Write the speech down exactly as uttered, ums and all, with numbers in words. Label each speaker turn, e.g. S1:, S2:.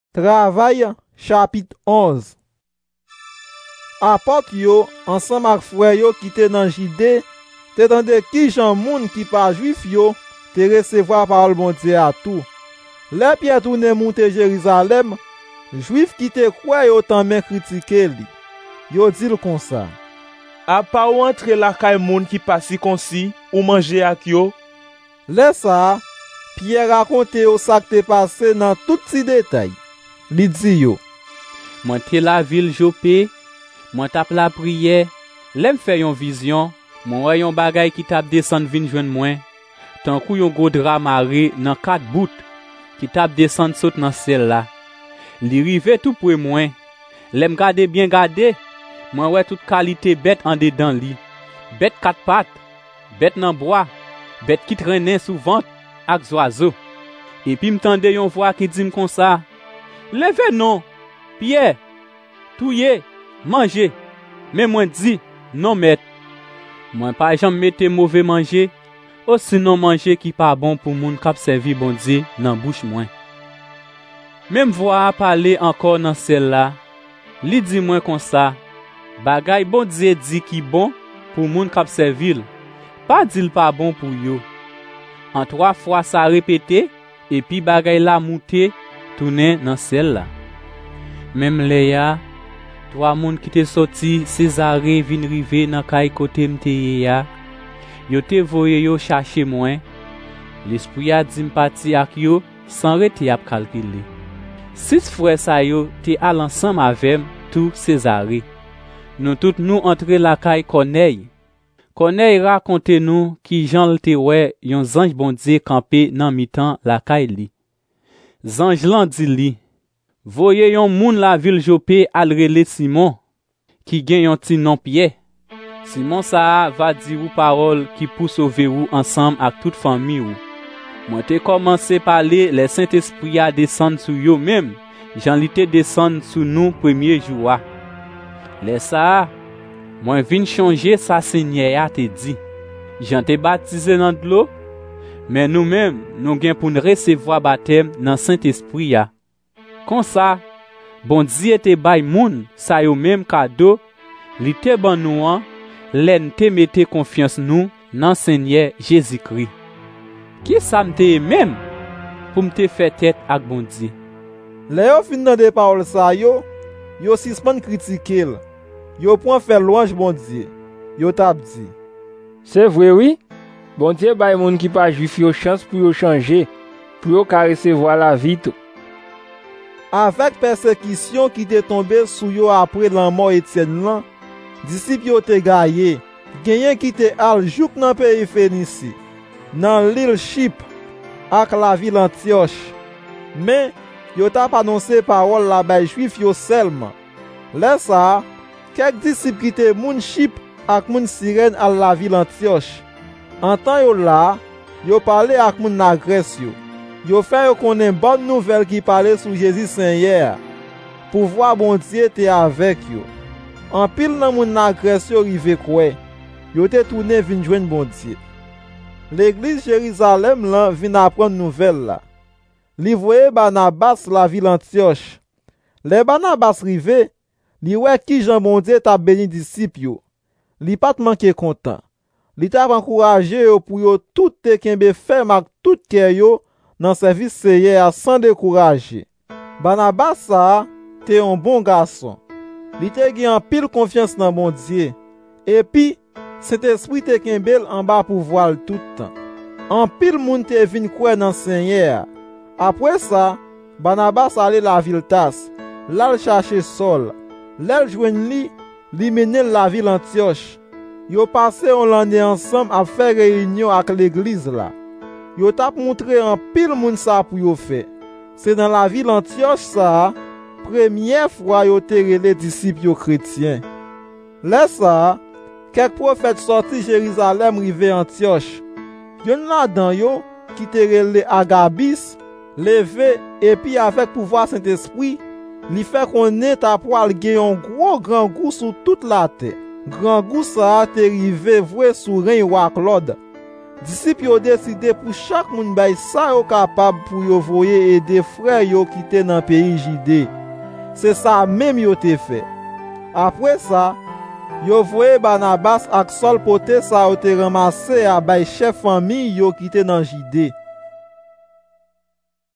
S1: Travail, chapitre onze. Apôtre yo, ensemble avec frère yo qui te dans Judée, te tande ki jan moun qui pas juif yo, te recevoir parole bon Dieu à tout. Le Pierre tourne monte Jérusalem, juif qui te croit yo tant men critiquer li. Yo dit comme ça.
S2: A pas ou entre la kay moun qui pas si konsi ou manger ak yo.
S1: Le ça, Pierre raconte yo ça qui te passé dans tout petit détail. Li di yo.
S3: Moi te la ville Jopé, moi tap la prière, lem fait yon vision, moi yon bagay qui tap descend vin joindre moi, tant kou yon gros drap maré nan quatre bout, qui tap descend saute dans celle là. Li rive tout pour moi. Lem gade bien gade, moi ouais toute qualité bête en dedans li. Bête quatre pattes, bête nan bois, bête qui traîne sous ventre ak oiseau. Et puis m'tande yon voix qui dit comme ça. Levez non, Pierre, touye, manger. Mais moi dit, non maître. Moi pas jamais mette mauvais manger, ou sinon manger qui pas bon pour moun k'ap servi bon Dieu dans bouche moi. Même voix parler encore dans celle-là, li dit moi comme ça, bagay bon Dieu dit qui bon pour moun k'ap servil, pas dit pas bon pour yo. En trois fois ça répété, et puis bagay la monté, tourner dans celle-là. Même Léa, trois moun qui te sorti Césarée vin rive dans kay côté m'teye ya. Yo te voye yo chercher moi. L'esprit a dit m'parti ak yo sans rete ap calculer. Six frères sa yo te al ensemble avec tout Césarée. Nous tout nous entre la kay Corneille. Corneille raconte nous qui Jean te wè yon ange bon Dieu campé nan mi-temps la kay li. Zange lan di li, voye yon moun la ville Jopé al rele Simon, qui gen yon ti non Pierre. Simon sa va di ou parole qui pou sauver ou ensemble ak toute famille ou. Moi te commencé parler les Saint-Esprit a descendre sur yo même, Jean li te descendre sur nous premier jour. Les sa, moi vin changer sa Seigneur a te dit. Jean te baptisé dans de l'eau. Mais nous-mêmes, nous gen pour nous recevoir baptême dans Saint-Esprit ya. Comme ça, bon Dieu te bay moun, sa yo même cadeau, li te ban nou an, len te mette confiance nous dans Seigneur Jésus-Christ. Qui ça m'te même pour m'te faire tête ak bon Dieu.
S1: Le yo fin nan de parole sa yo, yo suspend critiquer. Yo point faire louange bon Dieu. Yo tap di.
S4: C'est vrai oui. Bon Dieu bay moun qui pas juif yo chance pour yo changer, pour yo ka recevoir la vie tout.
S1: Avec persécution qui te tombé sous yo après la mort Étienne lan, disciples yo te gaye, genyen qui te al jouk nan pays Phénicie, nan l'île Chypre, ak la ville Antioche. Mais yo tap annoncé parole la bay juif yo seulement. Là ça, quelques disciples qui te moun Chypre ak moun Cyrène al la ville Antioche. En temps yo là, yo parlé ak moun na Grèce yo. Yo fait yo konnen bonne nouvelle qui parlait sur Jésus Seigneur. Pour voir bon Dieu te avec yo. En pile nan moun na Grèce yo rive kwe. Yo te tourné vin joindre bon Dieu. L'église Jérusalem lan vin apprendre nouvelle là. Li voye Barnabas la ville Antioche. Le Barnabas rive, li wè ki Jean bon Dieu t'a béni disciple yo. Li pat manke content. Li t'a encouragé yo pour yo tout te kembe ferme ak tout cœur yo dans service Seigneur sans décourager. Barnabas sa te un bon garçon. Li te gen en pile confiance dans bon Dieu. Et puis cet esprit te kembel en bas pour voir tout temps. En pile moun te vin kwe dans Seigneur. Après ça, Barnabas allé la ville Tas. Là il chercher Saul. Là il joine li, li mene la ville Antioche. Yo passé on l'année ensemble à faire réunion avec l'église là. Yo tap montré en pile moun sa pour yo fait. C'est dans la ville Antioche ça, première fois yo te relé disciples yo chrétiens. Là ça, quelques prophètes sortis Jérusalem rivé Antioche. Yon là dans yo qui te relé Agabis, levé et puis avec pouvoir Saint-Esprit, li fait qu'on est à poil gen un gros grand goût sur toute la terre. Grand goût ça te rive vwe sou rein roi Claude. Disip yo deside pou chak moun bay sa yo kapab pou yo voye ede frè yo ki te nan peyi Jide. Se sa même yo te fe. Apre sa, yo voye Barnabas ak Sol pote sa yo te ramase a bay chef fami yo ki te nan Jide.